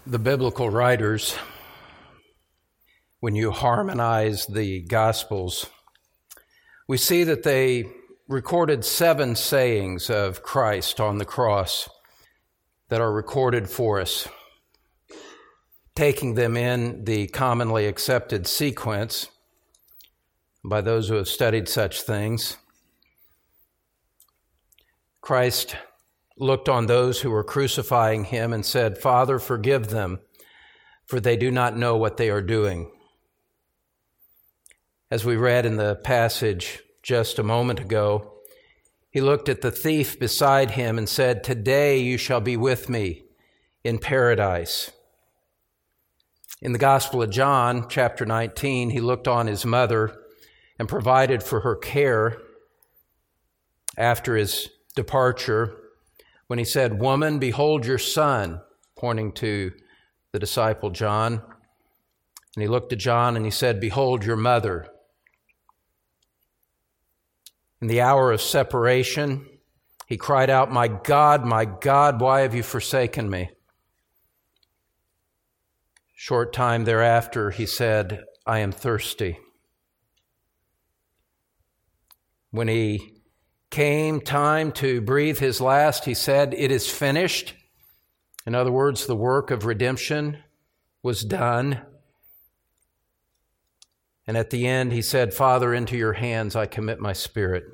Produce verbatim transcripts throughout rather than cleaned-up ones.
The biblical writers, when you harmonize the Gospels, we see that they recorded seven sayings of Christ on the cross that are recorded for us, taking them in the commonly accepted sequence by those who have studied such things. Christ looked on those who were crucifying him and said, "Father, forgive them, for they do not know what they are doing." As we read in the passage just a moment ago, he looked at the thief beside him and said, "Today you shall be with me in paradise." In the Gospel of John, chapter nineteen, he looked on his mother and provided for her care after his departure, when he said, "Woman, behold your son," pointing to the disciple John. And he looked at John and he said, "Behold your mother." In the hour of separation, he cried out, "My God, my God, why have you forsaken me?" Short time thereafter, he said, "I am thirsty." When he came time to breathe his last, he said, "It is finished." In other words, the work of redemption was done. And at the end, he said, "Father, into your hands I commit my spirit."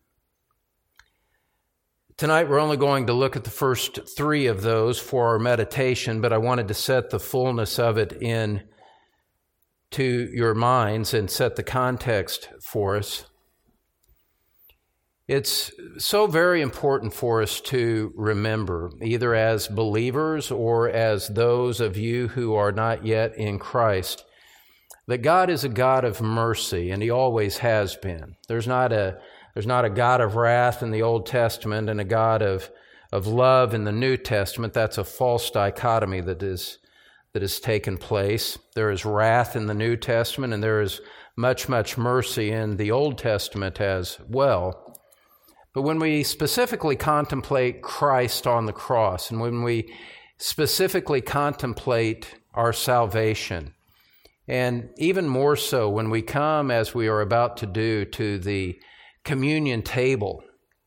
Tonight, we're only going to look at the first three of those for our meditation, but I wanted to set the fullness of it in to your minds and set the context for us. It's so very important for us to remember, either as believers or as those of you who are not yet in Christ, that God is a God of mercy, and He always has been. There's not a there's not a God of wrath in the Old Testament and a God of of love in the New Testament. That's a false dichotomy that is that has taken place. There is wrath in the New Testament, and there is much, much mercy in the Old Testament as well. But when we specifically contemplate Christ on the cross, and when we specifically contemplate our salvation, and even more so when we come, as we are about to do, to the communion table,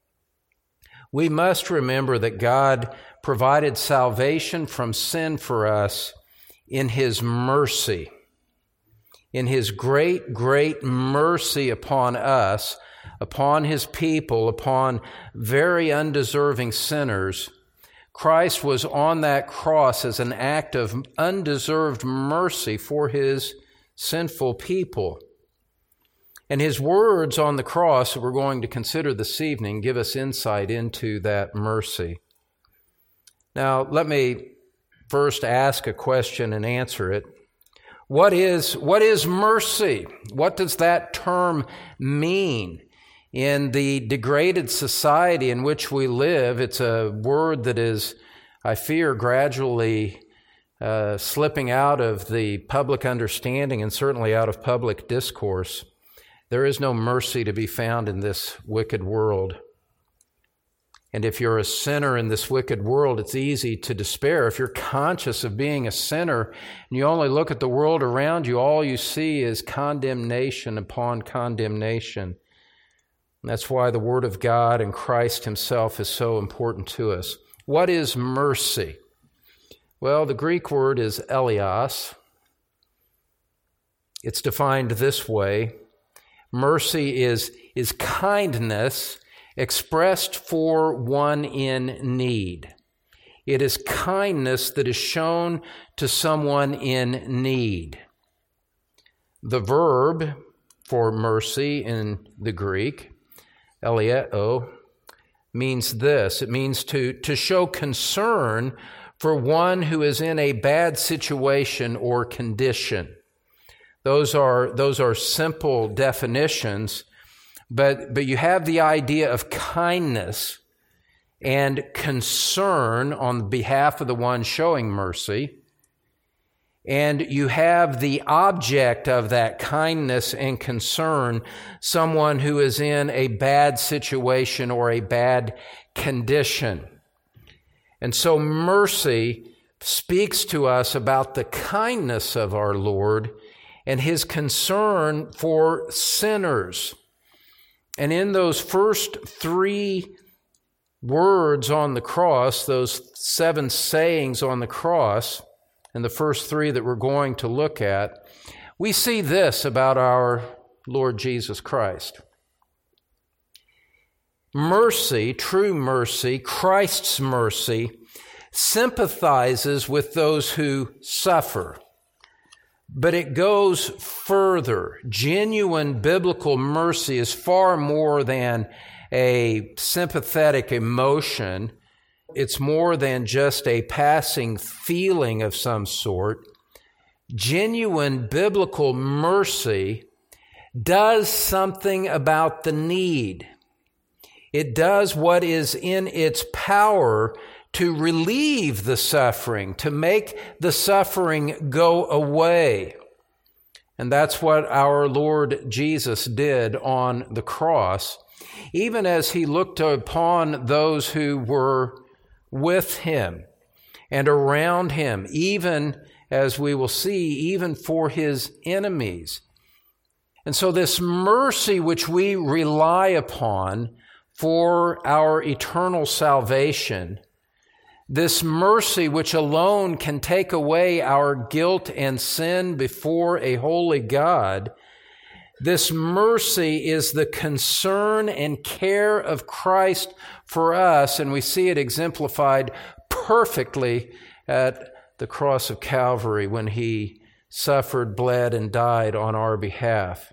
we must remember that God provided salvation from sin for us in His mercy, in His great, great mercy upon us, upon His people, upon very undeserving sinners. Christ was on that cross as an act of undeserved mercy for His sinful people. And His words on the cross that we're going to consider this evening give us insight into that mercy. Now, let me first ask a question and answer it. What is, what is mercy? What does that term mean? In the degraded society in which we live, it's a word that is, I fear, gradually uh, slipping out of the public understanding and certainly out of public discourse. There is no mercy to be found in this wicked world. And if you're a sinner in this wicked world, it's easy to despair. If you're conscious of being a sinner and you only look at the world around you, all you see is condemnation upon condemnation. And that's why the Word of God and Christ Himself is so important to us. What is mercy? Well, the Greek word is eleos. It's defined this way. Mercy is, is kindness expressed for one in need. It is kindness that is shown to someone in need. The verb for mercy in the Greek, eleeo, means this. It means to, to show concern for one who is in a bad situation or condition. Those are, those are simple definitions, but, but you have the idea of kindness and concern on behalf of the one showing mercy. And you have the object of that kindness and concern, someone who is in a bad situation or a bad condition. And so mercy speaks to us about the kindness of our Lord and his concern for sinners. And in those first three words on the cross, those seven sayings on the cross, and the first three that we're going to look at, we see this about our Lord Jesus Christ. Mercy, true mercy, Christ's mercy, sympathizes with those who suffer. But it goes further. Genuine biblical mercy is far more than a sympathetic emotion. It's more than just a passing feeling of some sort. Genuine biblical mercy does something about the need. It does what is in its power to relieve the suffering, to make the suffering go away. And that's what our Lord Jesus did on the cross, even as he looked upon those who were with him and around him, even as we will see, even for his enemies. And so this mercy which we rely upon for our eternal salvation, this mercy which alone can take away our guilt and sin before a holy God, this mercy is the concern and care of Christ for us, and we see it exemplified perfectly at the cross of Calvary when he suffered, bled, and died on our behalf.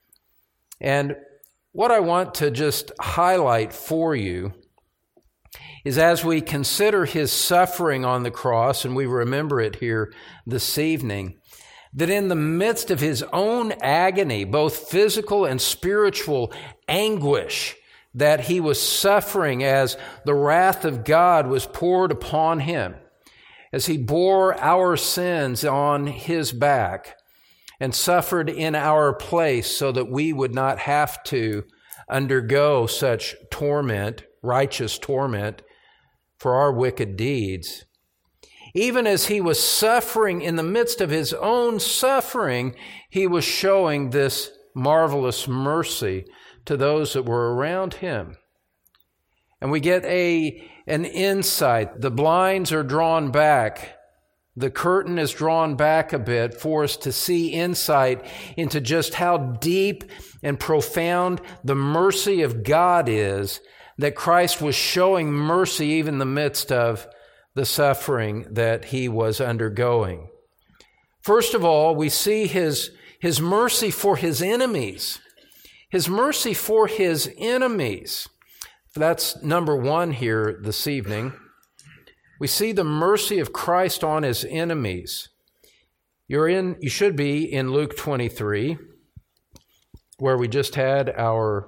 And what I want to just highlight for you is as we consider his suffering on the cross, and we remember it here this evening, that in the midst of his own agony, both physical and spiritual anguish that he was suffering as the wrath of God was poured upon him, as he bore our sins on his back and suffered in our place so that we would not have to undergo such torment, righteous torment, for our wicked deeds. Even as he was suffering in the midst of his own suffering, he was showing this marvelous mercy to those that were around him. And we get a an insight. The blinds are drawn back. The curtain is drawn back a bit for us to see insight into just how deep and profound the mercy of God is, that Christ was showing mercy even in the midst of the suffering that he was undergoing. First of all, we see his, his mercy for his enemies. His mercy for his enemies. That's number one here this evening. We see the mercy of Christ on his enemies. You're in, you should be in Luke twenty-three, where we just had our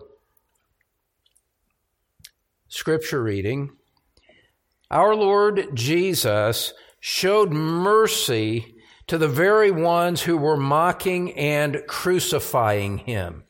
scripture reading. Our Lord Jesus showed mercy to the very ones who were mocking and crucifying him.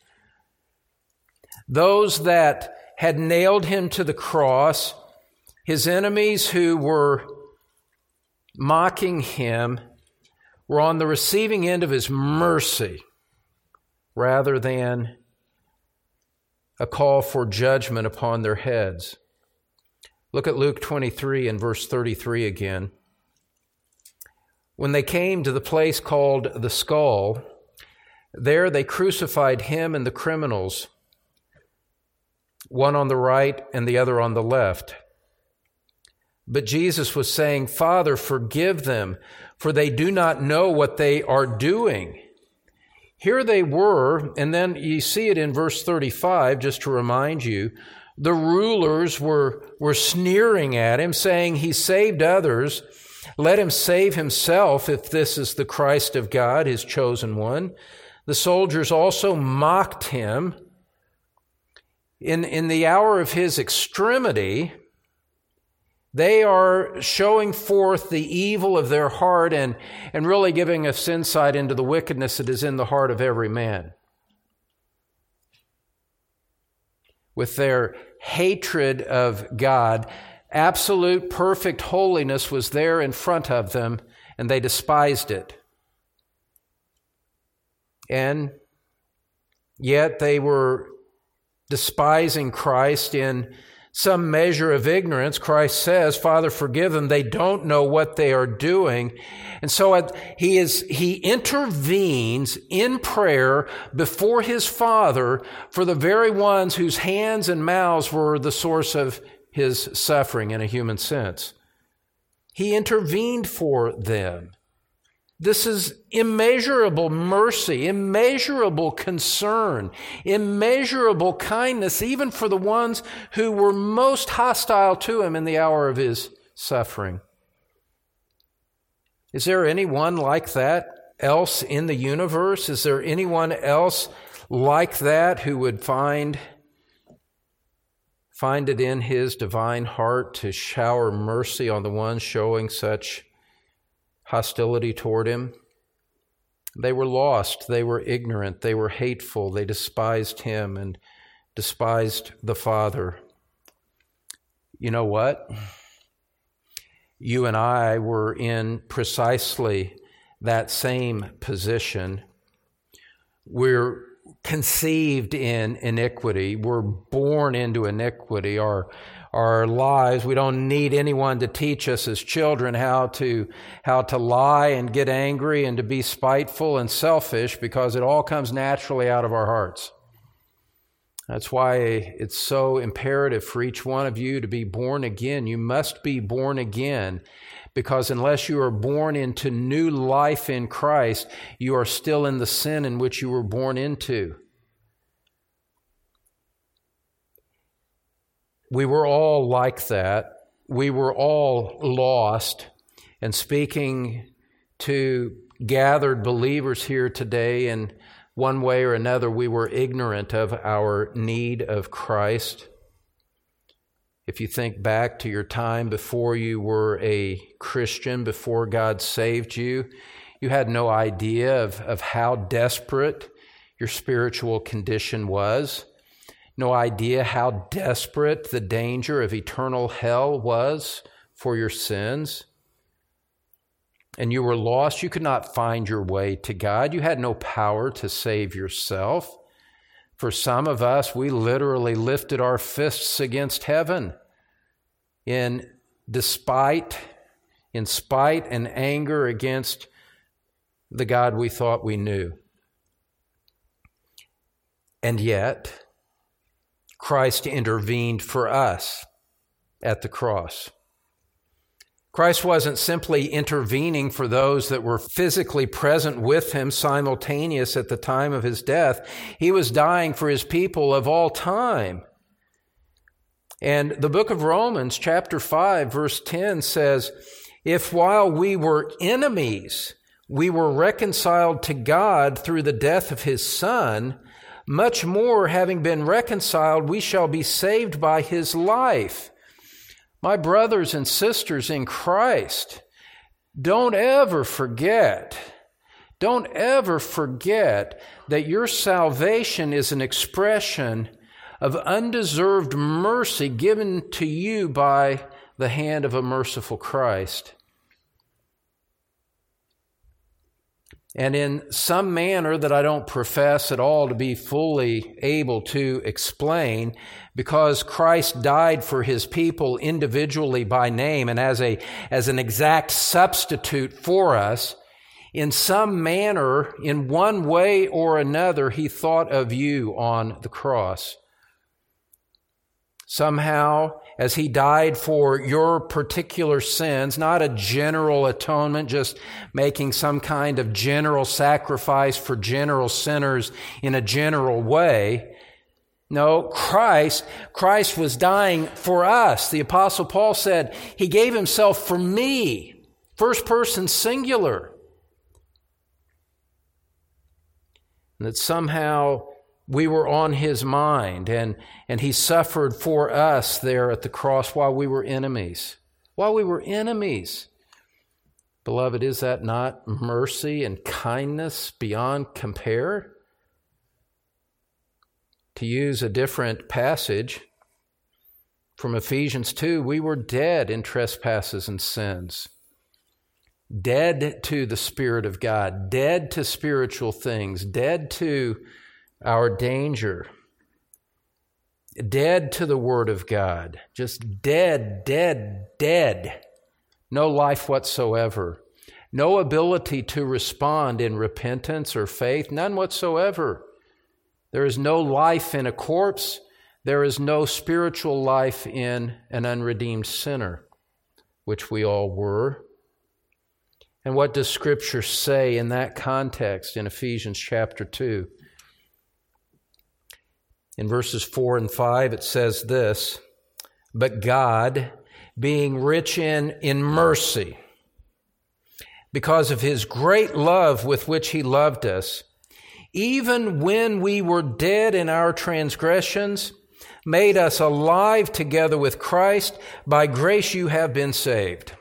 Those that had nailed him to the cross, his enemies who were mocking him, were on the receiving end of his mercy rather than a call for judgment upon their heads. Look at Luke twenty-three and verse thirty-three again. When they came to the place called the Skull, there they crucified him and the criminals, one on the right and the other on the left. But Jesus was saying, "Father, forgive them, for they do not know what they are doing." Here they were, and then you see it in verse thirty-five, just to remind you, the rulers were, were sneering at him, saying, "He saved others. Let him save himself if this is the Christ of God, his chosen one." The soldiers also mocked him. In, in the hour of his extremity, they are showing forth the evil of their heart and, and really giving us insight into the wickedness that is in the heart of every man. With their hatred of God, absolute perfect holiness was there in front of them, and they despised it. And yet they were despising Christ in some measure of ignorance. Christ says, Father, forgive them. They don't know what they are doing. And so he is, he intervenes in prayer before his Father for the very ones whose hands and mouths were the source of his suffering in a human sense. He intervened for them. This is immeasurable mercy, immeasurable concern, immeasurable kindness, even for the ones who were most hostile to him in the hour of his suffering. Is there anyone like that else in the universe? Is there anyone else like that who would find, find it in his divine heart to shower mercy on the ones showing such hostility toward him? They were lost, they were ignorant, they were hateful, they despised him and despised the Father. You know what? You and I were in precisely that same position. We're conceived in iniquity. We're born into iniquity. Our Our lives, we don't need anyone to teach us as children how to how to lie and get angry and to be spiteful and selfish, because it all comes naturally out of our hearts. That's why it's so imperative for each one of you to be born again. You must be born again, because unless you are born into new life in Christ, you are still in the sin in which you were born into. We were all like that. We were all lost. And speaking to gathered believers here today, in one way or another, we were ignorant of our need of Christ. If you think back to your time before you were a Christian, before God saved you, you had no idea of, of how desperate your spiritual condition was. No idea how desperate the danger of eternal hell was for your sins. And you were lost. You could not find your way to God. You had no power to save yourself. For some of us, we literally lifted our fists against heaven in despite, in spite and anger against the God we thought we knew. And yet, Christ intervened for us at the cross. Christ wasn't simply intervening for those that were physically present with him simultaneous at the time of his death. He was dying for his people of all time. And the book of Romans, chapter five, verse ten says, "If while we were enemies, we were reconciled to God through the death of his Son, much more, having been reconciled, we shall be saved by his life." My brothers and sisters in Christ, don't ever forget, don't ever forget that your salvation is an expression of undeserved mercy given to you by the hand of a merciful Christ. And in some manner that I don't profess at all to be fully able to explain, because Christ died for his people individually by name and as a as an exact substitute for us, in some manner, in one way or another, he thought of you on the cross. Somehow, as he died for your particular sins, not a general atonement, just making some kind of general sacrifice for general sinners in a general way. No, Christ, Christ was dying for us. The Apostle Paul said, he gave himself for me. First person singular. And that somehow we were on his mind, and, and he suffered for us there at the cross while we were enemies. While we were enemies. Beloved, is that not mercy and kindness beyond compare? To use a different passage, From Ephesians two, we were dead in trespasses and sins. Dead to the Spirit of God, dead to spiritual things, dead to our danger, dead to the Word of God, just dead, dead, dead. No life whatsoever. No ability to respond in repentance or faith, none whatsoever. There is no life in a corpse. There is no spiritual life in an unredeemed sinner, which we all were. And what does Scripture say in that context in Ephesians chapter two? In verses four and five, it says this, "But God, being rich in, in mercy, because of His great love with which He loved us, even when we were dead in our transgressions, made us alive together with Christ. By grace you have been saved."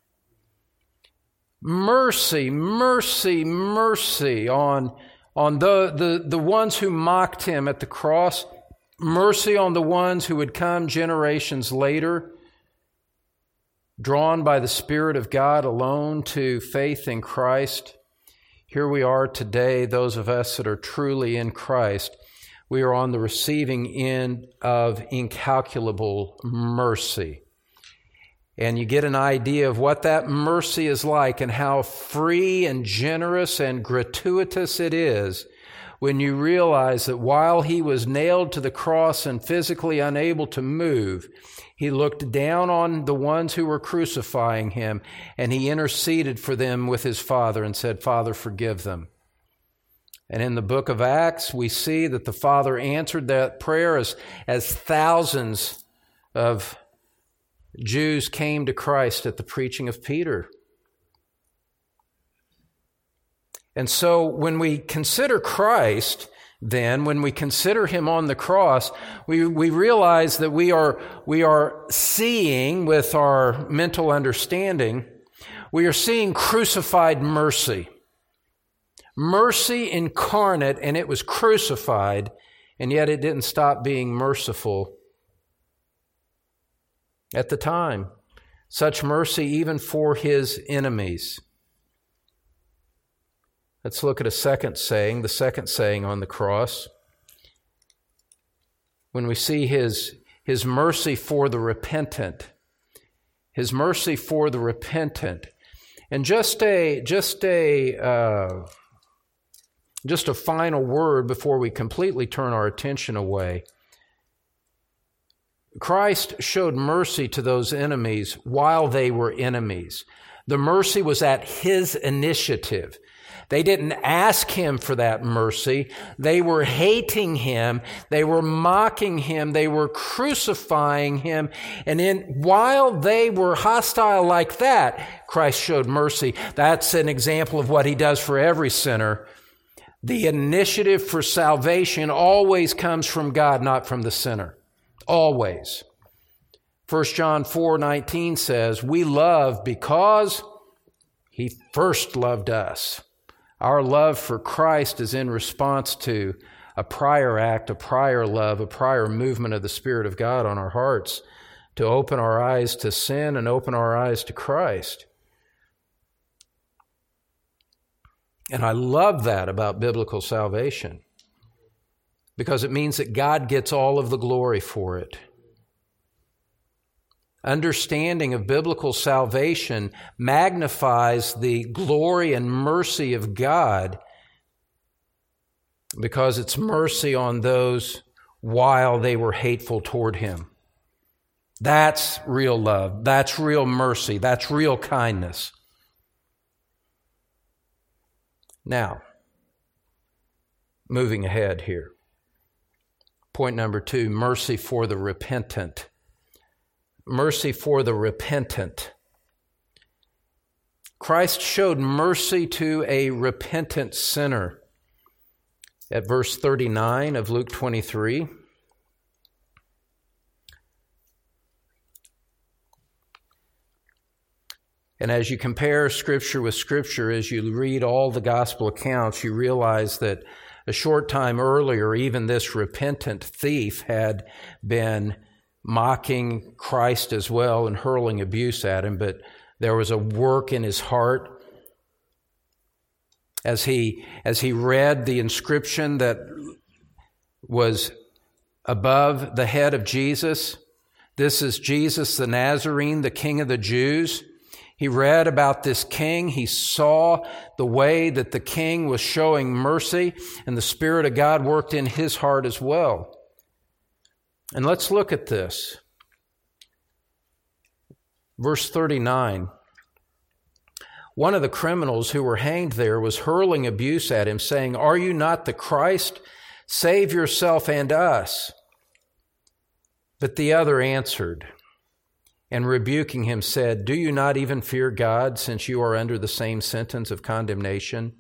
Mercy, mercy, mercy on, on the, the, the ones who mocked Him at the cross. Mercy on the ones who would come generations later, drawn by the Spirit of God alone to faith in Christ. Here we are today, those of us that are truly in Christ. We are on the receiving end of incalculable mercy. And you get an idea of what that mercy is like and how free and generous and gratuitous it is when you realize that while He was nailed to the cross and physically unable to move, He looked down on the ones who were crucifying Him and He interceded for them with His Father and said, "Father, forgive them." And in the book of Acts, we see that the Father answered that prayer as, as thousands of Jews came to Christ at the preaching of Peter. And so when we consider Christ, then, when we consider Him on the cross, we, we realize that we are, we are seeing with our mental understanding, we are seeing crucified mercy. Mercy incarnate, and it was crucified, and yet it didn't stop being merciful at the time. Such mercy even for His enemies. Let's look at a second saying, the second saying on the cross. When we see His, His mercy for the repentant. His mercy for the repentant. And just a, just a, uh, just a final word before we completely turn our attention away. Christ showed mercy to those enemies while they were enemies. The mercy was at His initiative. They didn't ask Him for that mercy. They were hating Him. They were mocking Him. They were crucifying Him. And in, while they were hostile like that, Christ showed mercy. That's an example of what He does for every sinner. The initiative for salvation always comes from God, not from the sinner. Always. First John four nineteen says, "We love because He first loved us." Our love for Christ is in response to a prior act, a prior love, a prior movement of the Spirit of God on our hearts to open our eyes to sin and open our eyes to Christ. And I love that about biblical salvation, because it means that God gets all of the glory for it. Understanding of biblical salvation magnifies the glory and mercy of God, because it's mercy on those while they were hateful toward Him. That's real love. That's real mercy. That's real kindness. Now, moving ahead here. Point number two, mercy for the repentant. Mercy for the repentant. Christ showed mercy to a repentant sinner at verse thirty-nine of Luke twenty-three. And as you compare Scripture with Scripture, as you read all the gospel accounts, you realize that a short time earlier, even this repentant thief had been mocking Christ as well and hurling abuse at him, but there was a work in his heart as he as he read the inscription that was above the head of Jesus. This is Jesus the Nazarene, the King of the Jews. He read about this king. He saw the way that the king was showing mercy, and the Spirit of God worked in his heart as well. And let's look at this. Verse thirty-nine. One of the criminals who were hanged there was hurling abuse at him, saying, "Are you not the Christ? Save yourself and us." But the other answered, and rebuking him said, "Do you not even fear God, since you are under the same sentence of condemnation?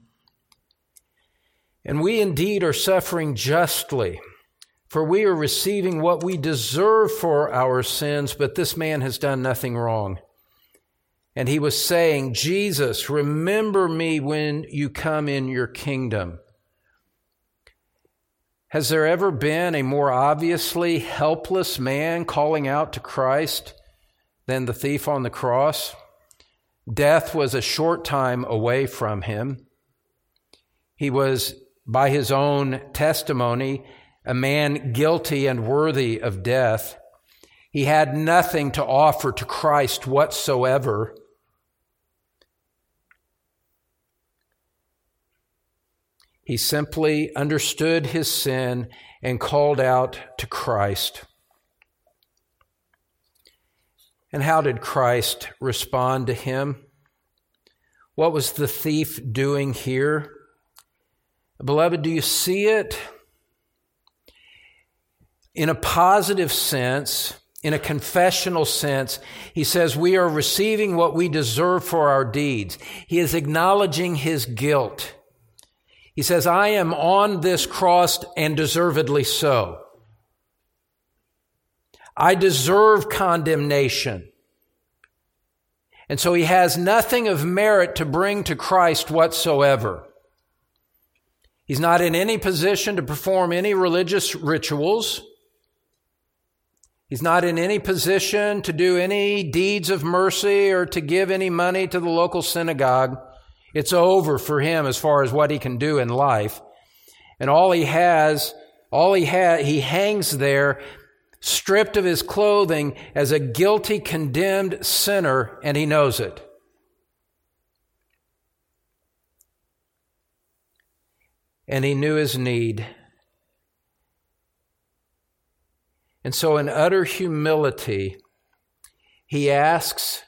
And we indeed are suffering justly, for we are receiving what we deserve for our sins, but this man has done nothing wrong." And he was saying, "Jesus, remember me when you come in your kingdom." Has there ever been a more obviously helpless man calling out to Christ than the thief on the cross? Death was a short time away from him. He was, by his own testimony, a man guilty and worthy of death. He had nothing to offer to Christ whatsoever. He simply understood his sin and called out to Christ. And how did Christ respond to him? What was the thief doing here? Beloved, do you see it? In a positive sense, in a confessional sense, he says we are receiving what we deserve for our deeds. He is acknowledging his guilt. He says, I am on this cross and deservedly so. I deserve condemnation. And so he has nothing of merit to bring to Christ whatsoever. He's not in any position to perform any religious rituals. He's not in any position to do any deeds of mercy or to give any money to the local synagogue. It's over for him as far as what he can do in life. And all he has, all he has, he hangs there stripped of his clothing as a guilty, condemned sinner, and he knows it. And he knew his need. And so in utter humility, he asks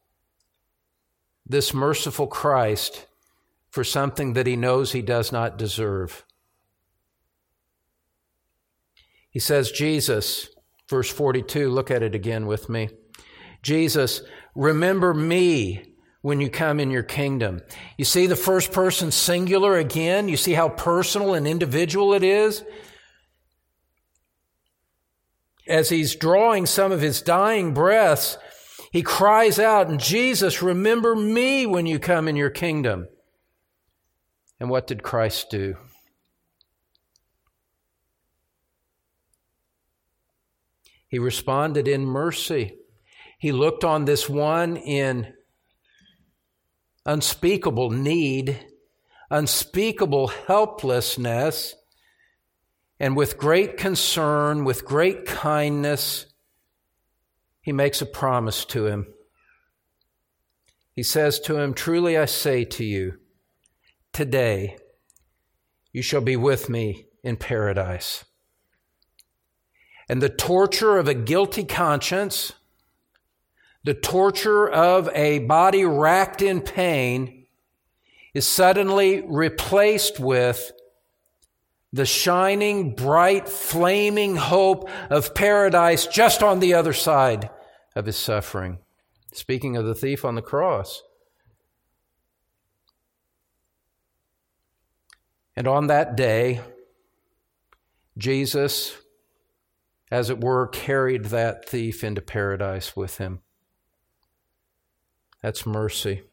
this merciful Christ for something that he knows he does not deserve. He says, Jesus, verse forty-two, look at it again with me. Jesus, remember me when you come in your kingdom. You see the first person singular again? You see how personal and individual it is? As he's drawing some of his dying breaths, he cries out, and Jesus, remember me when you come in your kingdom. And what did Christ do? He responded in mercy. He looked on this one in unspeakable need, unspeakable helplessness, and with great concern, with great kindness, he makes a promise to him. He says to him, truly I say to you, today you shall be with me in paradise. And the torture of a guilty conscience, the torture of a body racked in pain, is suddenly replaced with the shining, bright, flaming hope of paradise just on the other side of his suffering. Speaking of the thief on the cross. And on that day, Jesus, as it were, carried that thief into paradise with him. That's mercy.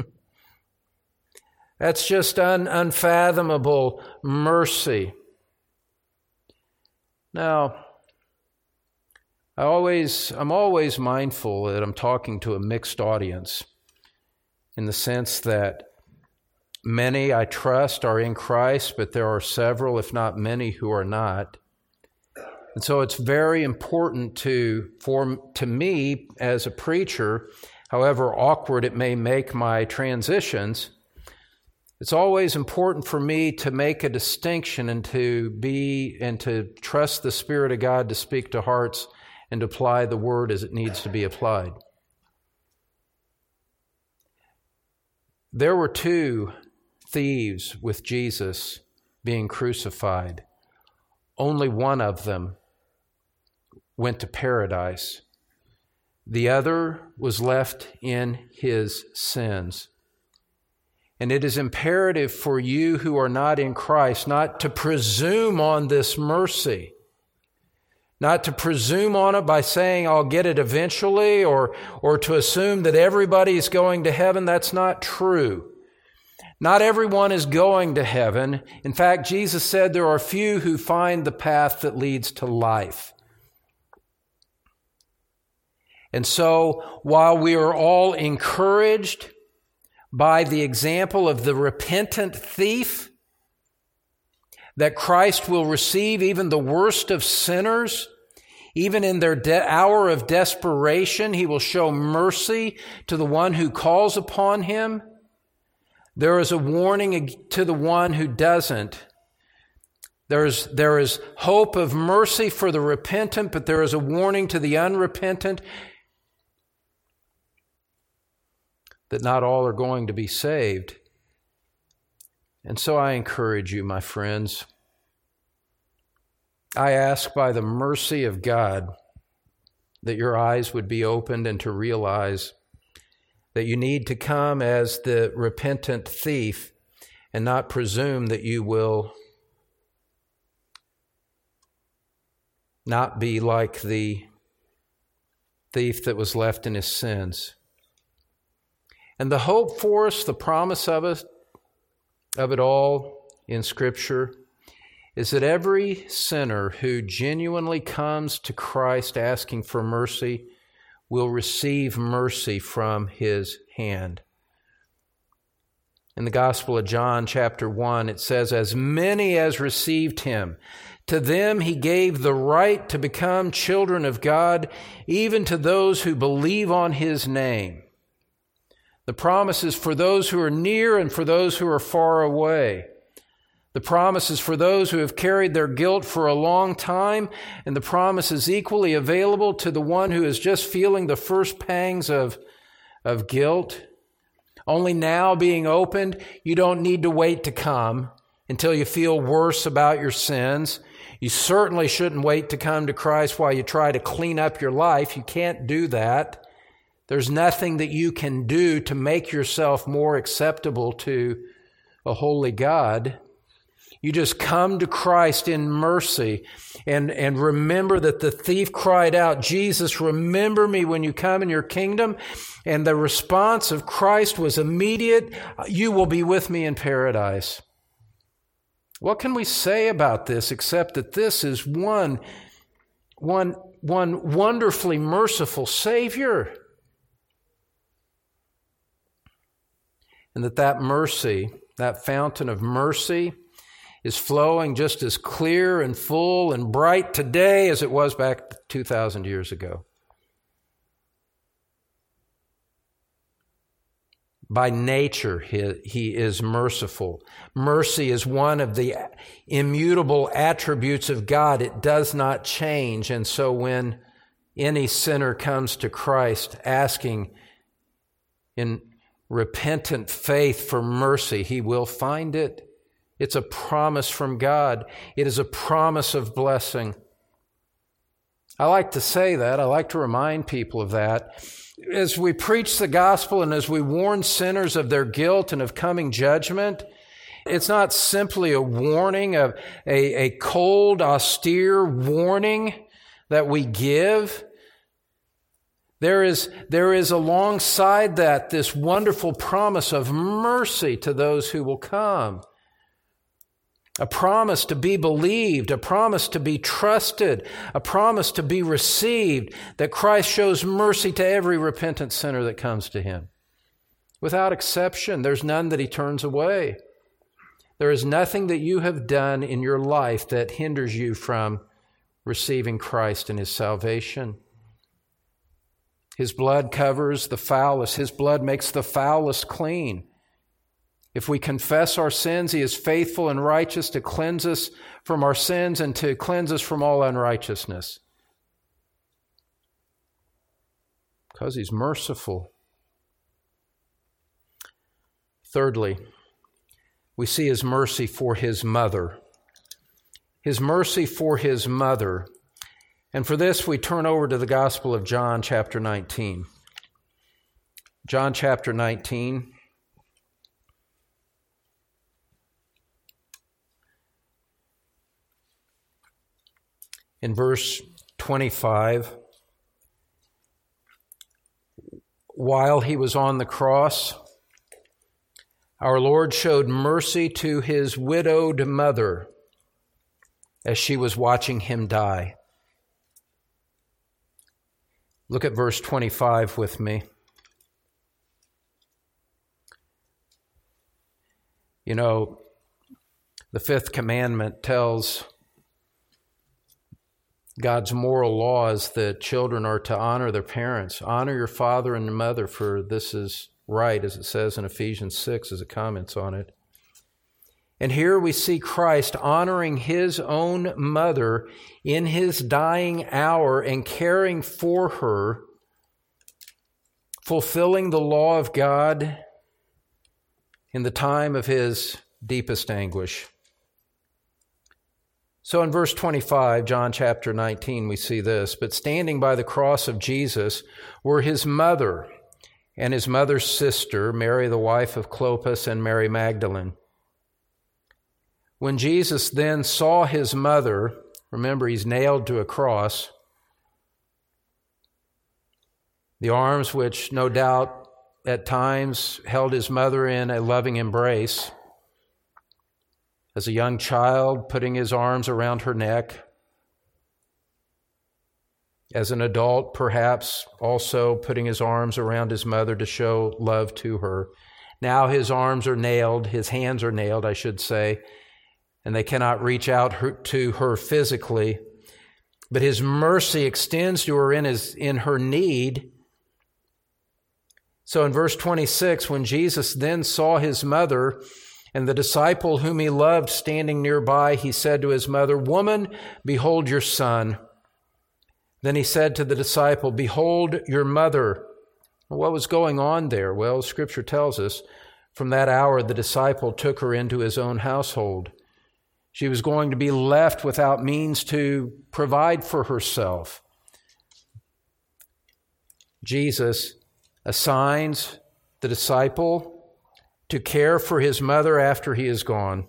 That's just un- unfathomable mercy. Now, I always, I'm always mindful that I'm talking to a mixed audience in the sense that many I trust are in Christ, but there are several, if not many, who are not. And so it's very important to, for, to me as a preacher, however awkward it may make my transitions, it's always important for me to make a distinction and to be and to trust the Spirit of God to speak to hearts and apply the word as it needs to be applied. There were two thieves with Jesus being crucified. Only one of them went to paradise. The other was left in his sins. And it is imperative for you who are not in Christ not to presume on this mercy, not to presume on it by saying, I'll get it eventually, or, or to assume that everybody is going to heaven. That's not true. Not everyone is going to heaven. In fact, Jesus said there are few who find the path that leads to life. And so, while we are all encouraged by the example of the repentant thief, that Christ will receive even the worst of sinners, even in their de- hour of desperation, He will show mercy to the one who calls upon Him. There is a warning to the one who doesn't. There is, there is hope of mercy for the repentant, but there is a warning to the unrepentant that not all are going to be saved. And so I encourage you, my friends, I ask by the mercy of God that your eyes would be opened and to realize that you need to come as the repentant thief and not presume that you will not be like the thief that was left in his sins. And the hope for us, the promise of it, of it all in Scripture, is that every sinner who genuinely comes to Christ asking for mercy will receive mercy from His hand. In the Gospel of John, chapter one, it says, as many as received Him, to them He gave the right to become children of God, even to those who believe on His name. The promise is for those who are near and for those who are far away. The promise is for those who have carried their guilt for a long time, and the promise is equally available to the one who is just feeling the first pangs of, of guilt. Only now being opened, you don't need to wait to come until you feel worse about your sins. You certainly shouldn't wait to come to Christ while you try to clean up your life. You can't do that. There's nothing that you can do to make yourself more acceptable to a holy God. You just come to Christ in mercy and, and remember that the thief cried out, Jesus, remember me when you come in your kingdom. And the response of Christ was immediate. You will be with me in paradise. What can we say about this except that this is one, one, one wonderfully merciful Savior? And that that mercy, that fountain of mercy, is flowing just as clear and full and bright today as it was back two thousand years ago. By nature, he, he is merciful. Mercy is one of the immutable attributes of God. It does not change. And so when any sinner comes to Christ asking in repentant faith for mercy, he will find it. It's a promise from God. It is a promise of blessing. I like to say that. I like to remind people of that. As we preach the gospel and as we warn sinners of their guilt and of coming judgment, it's not simply a warning, of a, a cold, austere warning that we give. There is, there is alongside that this wonderful promise of mercy to those who will come. a promise to be believed, a promise to be trusted, a promise to be received, that Christ shows mercy to every repentant sinner that comes to him. Without exception, there's none that he turns away. There is nothing that you have done in your life that hinders you from receiving Christ and his salvation. His blood covers the foulest. His blood makes the foulest clean. If we confess our sins, he is faithful and righteous to cleanse us from our sins and to cleanse us from all unrighteousness. Because he's merciful. Thirdly, we see his mercy for his mother. His mercy for his mother. And for this, we turn over to the Gospel of John, chapter nineteen. John, chapter nineteen. In verse twenty-five, while he was on the cross, our Lord showed mercy to his widowed mother as she was watching him die. Look at verse twenty-five with me. You know, the fifth commandment tells God's moral law is that children are to honor their parents. Honor your father and mother, for this is right, as it says in Ephesians six, as it comments on it. And here we see Christ honoring his own mother in his dying hour and caring for her, fulfilling the law of God in the time of his deepest anguish. So in verse twenty-five, John chapter nineteen, we see this. But standing by the cross of Jesus were his mother and his mother's sister, Mary, the wife of Clopas, and Mary Magdalene. When Jesus then saw his mother, remember he's nailed to a cross, the arms which no doubt at times held his mother in a loving embrace, as a young child putting his arms around her neck, as an adult perhaps also putting his arms around his mother to show love to her. Now his arms are nailed, his hands are nailed, I should say, and they cannot reach out her, to her physically, but his mercy extends to her in, his, in her need. So in verse twenty-six, when Jesus then saw his mother and the disciple whom he loved standing nearby, he said to his mother, "Woman, behold your son." Then he said to the disciple, "Behold your mother." What was going on there? Well, Scripture tells us, from that hour the disciple took her into his own household. She was going to be left without means to provide for herself. Jesus assigns the disciple to care for his mother after he is gone.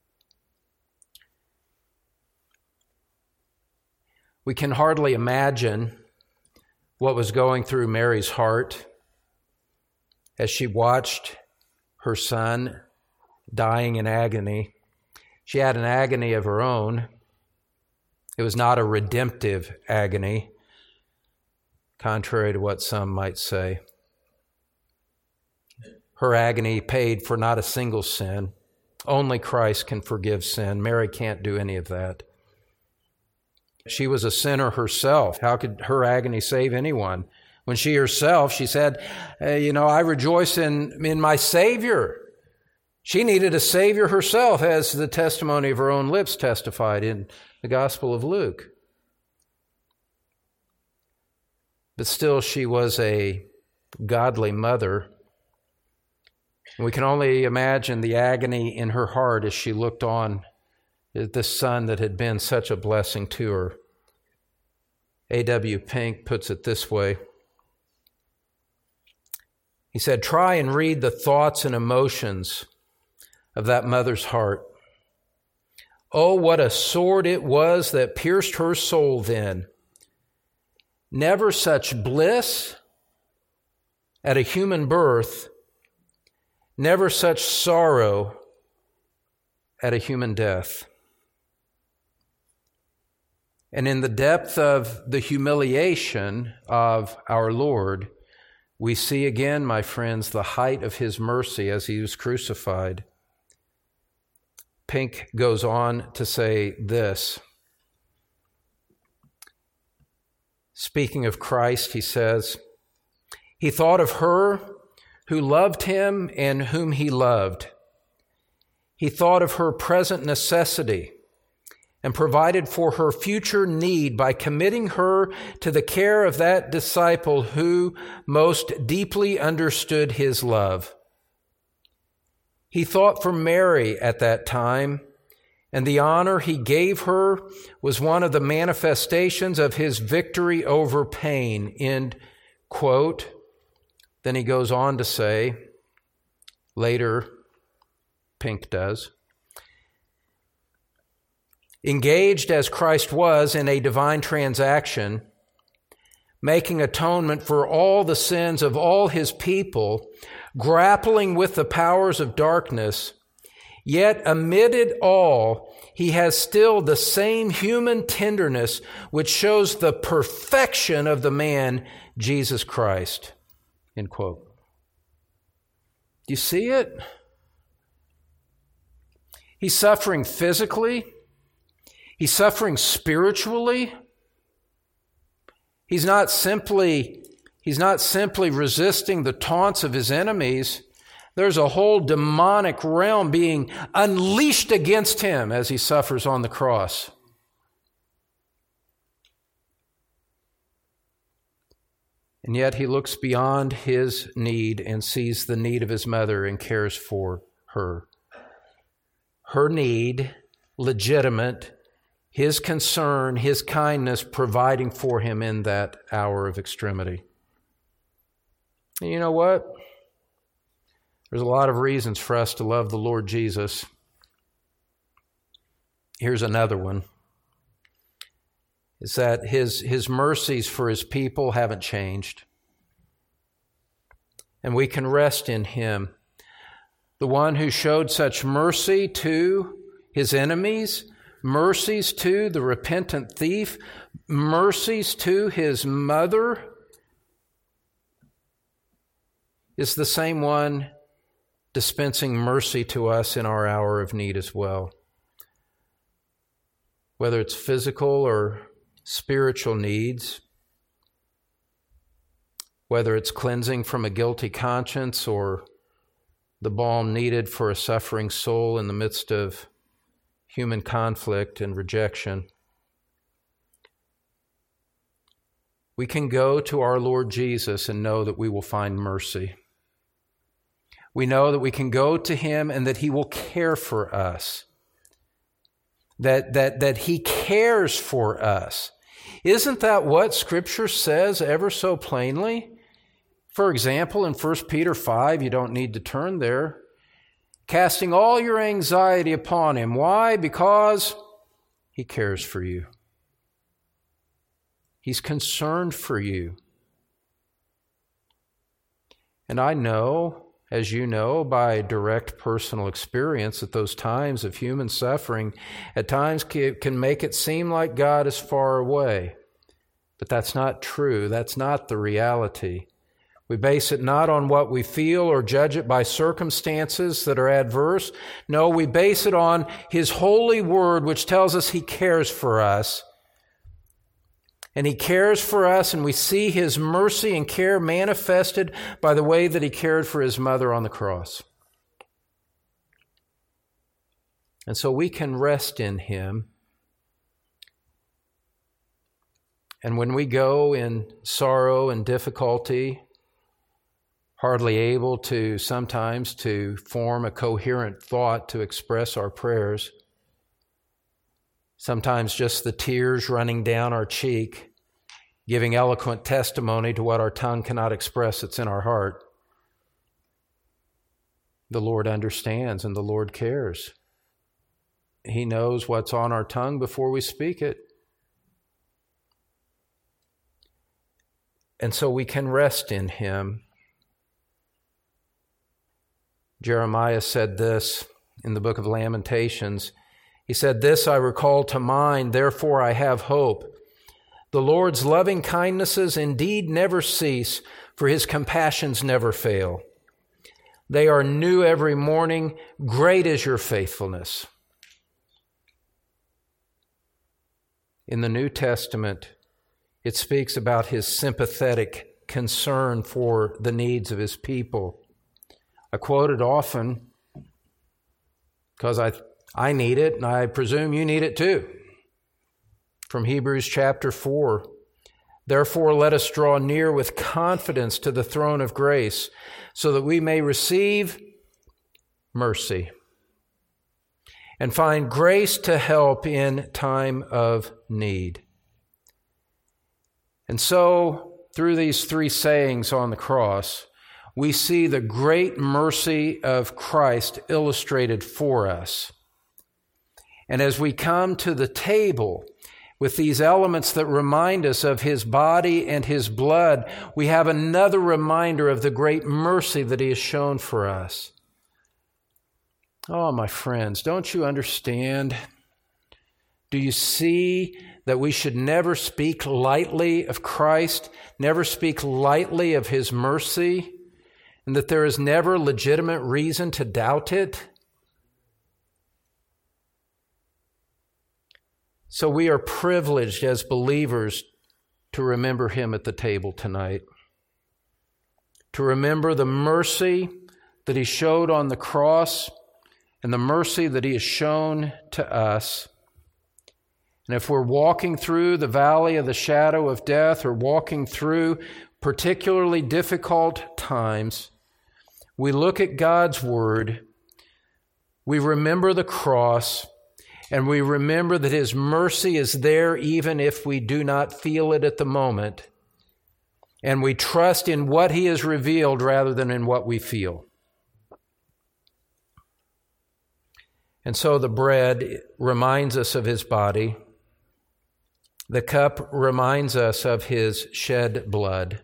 We can hardly imagine what was going through Mary's heart as she watched her son dying in agony. She had an agony of her own. It was not a redemptive agony, contrary to what some might say. Her agony paid for not a single sin. Only Christ can forgive sin. Mary can't do any of that. She was a sinner herself. How could her agony save anyone? When she herself, she said, hey, you know, I rejoice in, in my Savior. She needed a Savior herself, as the testimony of her own lips testified in the Gospel of Luke. But still, she was a godly mother. And we can only imagine the agony in her heart as she looked on at this son that had been such a blessing to her. A W Pink puts it this way. He said, "Try and read the thoughts and emotions of that mother's heart. Oh, what a sword it was that pierced her soul then. Never such bliss at a human birth, never such sorrow at a human death. And in the depth of the humiliation of our Lord, we see again, my friends, the height of his mercy as he was crucified. Pink goes on to say this. Speaking of Christ, he says, "He thought of her who loved him and whom he loved. He thought of her present necessity and provided for her future need by committing her to the care of that disciple who most deeply understood his love. He thought for Mary at that time, and the honor he gave her was one of the manifestations of his victory over pain." End quote. Then he goes on to say, later, Pink does, "Engaged as Christ was in a divine transaction, making atonement for all the sins of all his people, grappling with the powers of darkness, yet amid it all, he has still the same human tenderness which shows the perfection of the man, Jesus Christ." End quote. Do you see it? He's suffering physically. He's suffering spiritually. He's not simply, he's not simply resisting the taunts of his enemies. There's a whole demonic realm being unleashed against him as he suffers on the cross. And yet he looks beyond his need and sees the need of his mother and cares for her. Her need, legitimate, his concern, his kindness providing for him in that hour of extremity. And you know what? There's a lot of reasons for us to love the Lord Jesus. Here's another one. Is that his, his mercies for his people haven't changed. And we can rest in him. The one who showed such mercy to his enemies, mercies to the repentant thief, mercies to his mother, is the same one dispensing mercy to us in our hour of need as well. Whether it's physical or spiritual needs, whether it's cleansing from a guilty conscience or the balm needed for a suffering soul in the midst of human conflict and rejection, we can go to our Lord Jesus and know that we will find mercy. We know that we can go to him and that he will care for us, that, that, that he cares for us. Isn't that what Scripture says ever so plainly? For example, in First Peter five, you don't need to turn there, casting all your anxiety upon him. Why? Because he cares for you. He's concerned for you. And I know, as you know, by direct personal experience, that those times of human suffering at times can make it seem like God is far away. But that's not true. That's not the reality. We base it not on what we feel or judge it by circumstances that are adverse. No, we base it on his holy word, which tells us he cares for us. And he cares for us, and we see his mercy and care manifested by the way that he cared for his mother on the cross. And so we can rest in him. And when we go in sorrow and difficulty, hardly able to sometimes to form a coherent thought to express our prayers, sometimes just the tears running down our cheek, giving eloquent testimony to what our tongue cannot express that's in our heart. The Lord understands and the Lord cares. He knows what's on our tongue before we speak it. And so we can rest in him. Jeremiah said this in the book of Lamentations. He said, "This I recall to mind, therefore I have hope. The Lord's loving kindnesses indeed never cease, for his compassions never fail. They are new every morning. Great is your faithfulness." In the New Testament, it speaks about his sympathetic concern for the needs of his people. I quote it often because I, I need it, and I presume you need it too. From Hebrews chapter four, "Therefore let us draw near with confidence to the throne of grace, so that we may receive mercy and find grace to help in time of need." And so, through these three sayings on the cross, we see the great mercy of Christ illustrated for us. And as we come to the table with these elements that remind us of his body and his blood, we have another reminder of the great mercy that he has shown for us. Oh, my friends, don't you understand? Do you see that we should never speak lightly of Christ, never speak lightly of his mercy, and that there is never legitimate reason to doubt it? So we are privileged as believers to remember him at the table tonight, to remember the mercy that he showed on the cross and the mercy that he has shown to us. And if we're walking through the valley of the shadow of death, or walking through particularly difficult times, we look at God's word, we remember the cross, and we remember that his mercy is there even if we do not feel it at the moment. And we trust in what he has revealed rather than in what we feel. And so the bread reminds us of his body. The cup reminds us of his shed blood.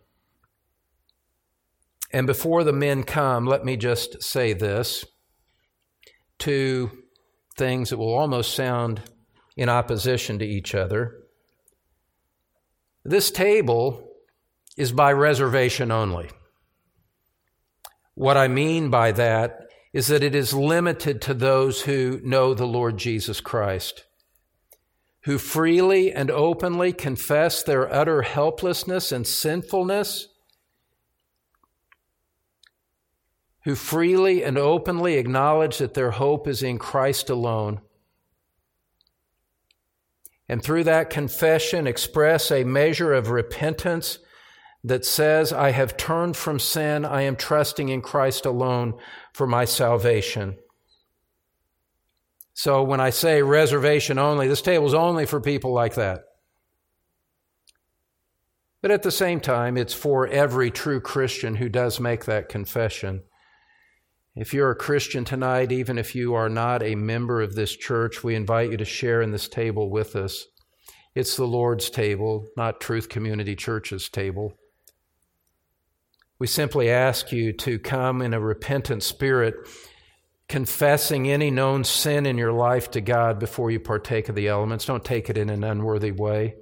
And before the men come, let me just say this. Two things that will almost sound in opposition to each other. This table is by reservation only. What I mean by that is that it is limited to those who know the Lord Jesus Christ, who freely and openly confess their utter helplessness and sinfulness, who freely and openly acknowledge that their hope is in Christ alone, and through that confession express a measure of repentance that says, "I have turned from sin, I am trusting in Christ alone for my salvation." So when I say reservation only, this table is only for people like that. But at the same time, it's for every true Christian who does make that confession. If you're a Christian tonight, even if you are not a member of this church, we invite you to share in this table with us. It's the Lord's table, not Truth Community Church's table. We simply ask you to come in a repentant spirit, confessing any known sin in your life to God before you partake of the elements. Don't take it in an unworthy way.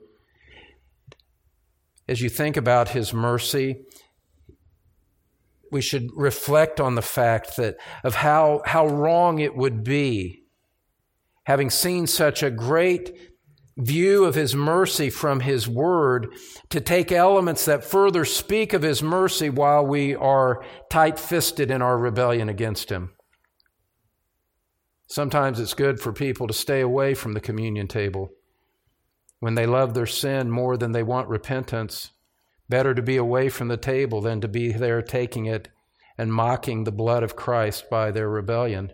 As you think about his mercy, we should reflect on the fact that of how, how wrong it would be, having seen such a great view of his mercy from his word, to take elements that further speak of his mercy while we are tight-fisted in our rebellion against him. Sometimes it's good for people to stay away from the communion table when they love their sin more than they want repentance. Better to be away from the table than to be there taking it and mocking the blood of Christ by their rebellion.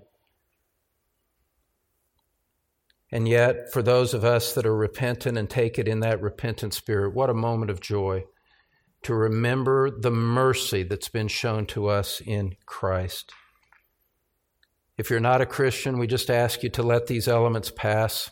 And yet, for those of us that are repentant and take it in that repentant spirit, what a moment of joy to remember the mercy that's been shown to us in Christ. If you're not a Christian, we just ask you to let these elements pass.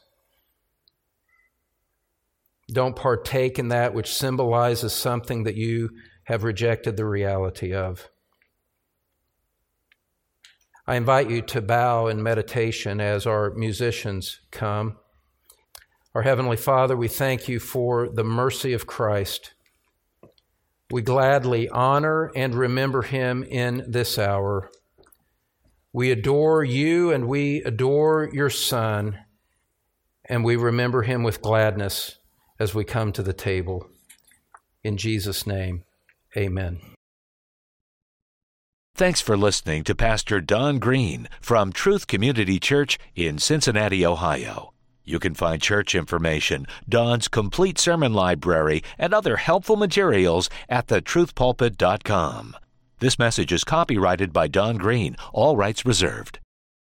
Don't partake in that which symbolizes something that you have rejected the reality of. I invite you to bow in meditation as our musicians come. Our Heavenly Father, we thank you for the mercy of Christ. We gladly honor and remember him in this hour. We adore you and we adore your Son, and we remember him with gladness as we come to the table. In Jesus' name, amen. Thanks for listening to Pastor Don Green from Truth Community Church in Cincinnati, Ohio. You can find church information, Don's complete sermon library, and other helpful materials at the truth pulpit dot com. This message is copyrighted by Don Green, all rights reserved.